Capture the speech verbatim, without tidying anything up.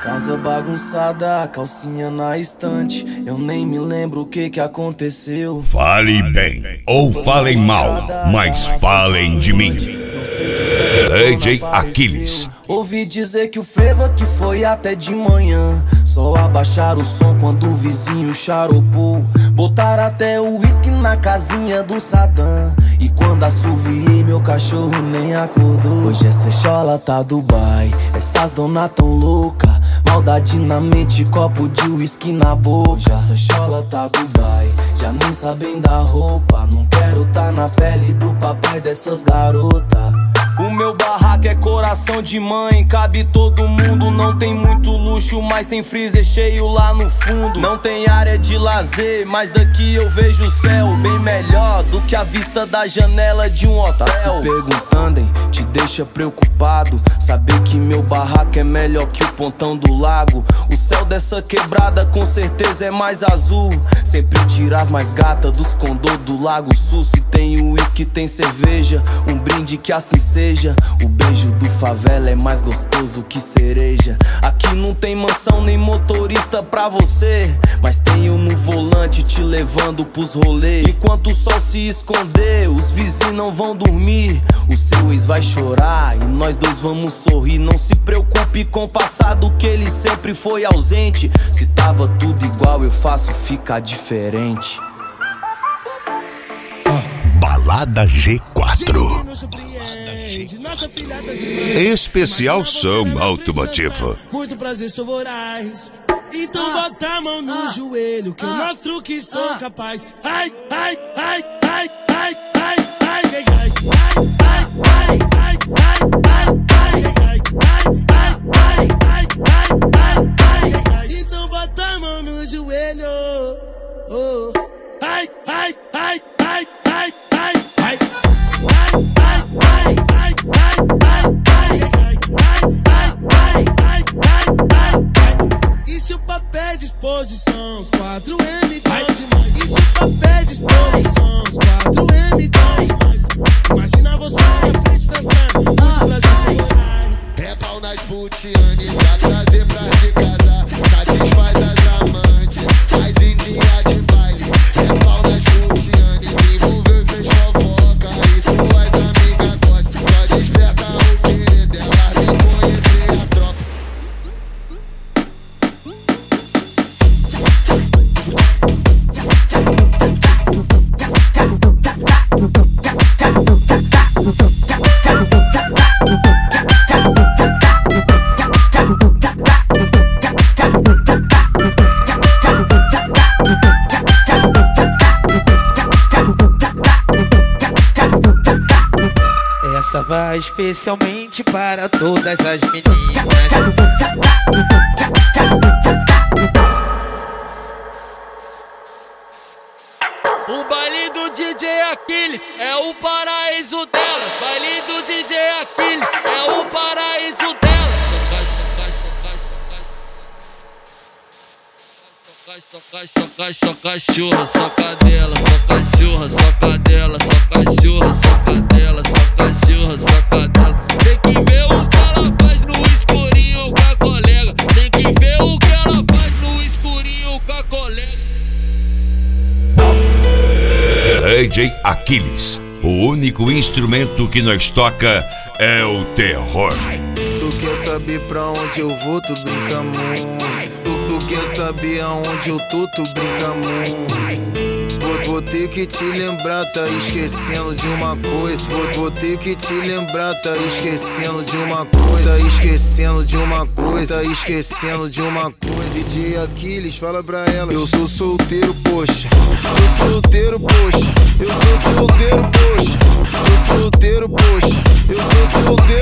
Casa bagunçada, calcinha na estante. Eu nem me lembro o que que aconteceu. Fale bem ou falem mal, mas falem de mim. D J Aquiles. Ouvi dizer que o frevo que foi até de manhã. Só abaixar o som quando o vizinho charopou. Botar até o uísque na casinha do Saddam. E quando assoviei, meu cachorro nem acordou. Hoje essa chola tá Dubai, essas dona tão louca. Maldade na mente, copo de uísque na boca. Hoje essa chola tá Dubai, já nem sabem da roupa. Não quero tá na pele do papai dessas garotas. O meu barraco é coração de mãe, cabe todo mundo. Não tem muito luxo, mas tem freezer cheio lá no fundo. Não tem área de lazer, mas daqui eu vejo o céu bem melhor do que a vista da janela de um hotel. Tá se perguntando, hein? Te deixa preocupado saber que meu barraco é melhor que o pontão do lago. O céu dessa quebrada com certeza é mais azul. Sempre tira as mais gatas dos condô do Lago Sul. Se tem uísque, tem cerveja, um brinde que assim seja. O beijo do favela é mais gostoso que cereja. Aqui não tem mansão nem motorista pra você, mas tenho no volante te levando pros rolês. Enquanto o sol se esconder, os vizinhos não vão dormir. O seu ex vai chorar e nós dois vamos sorrir. Não se preocupe com o passado que ele sempre foi ausente. Se tava tudo igual, eu faço ficar diferente. Balada G quatro. Especial som automotivo. Muito prazer, sou voraz. Então bota a mão no joelho que eu mostro que sou capaz. Ai, ai, ai, ai, ai, ai, ai, ai, ai, ai, ai, ai, ai, ai, ai, ai. Então bota a mão no joelho. Oh. Ai, ai, ai, ai, ai, ai, ai. E se o papel é disposição, os quatro M tão demais. E se o papel é disposição, os quatro M tão demais. Imagina você na frente dançando, muito prazer, você vai. É pau nas putianes, pra trazer pra te casar. Satisfaz as amantes, faz em dia de baile. É pau nas putianes, envolveu e fez fofoca. E suas amigas gostam, só desperta o querer dela. Vem conhecer a tropa. Essa vai especialmente para todas as meninas. O baile do D J Aquiles é o paraíso delas. Baile do D J Aquiles é o paraíso delas. Soca, soca, soca, churra, soca dela, soca churra, soca dela, soca churra, soca dela, soca churra, soca dela. Tem que ver o que ela faz no escurinho com a colega. Tem que ver o que ela faz no escurinho com a colega. D J Aquiles, o único instrumento que nós toca é o terror. Tu quer saber pra onde eu vou, tu brinca muito. Tu, tu quer saber aonde eu tô, tu brinca muito. Vou, vou ter que te lembrar, tá esquecendo de uma coisa. Vou, vou ter que te lembrar, tá esquecendo de uma coisa. Tá esquecendo de uma coisa, tá esquecendo de uma coisa. D J Aquiles, fala pra ela. Eu sou solteiro, poxa. Eu sou solteiro, poxa. Eu sou solteiro, poxa. Eu sou solteiro, poxa. Eu sou solteiro.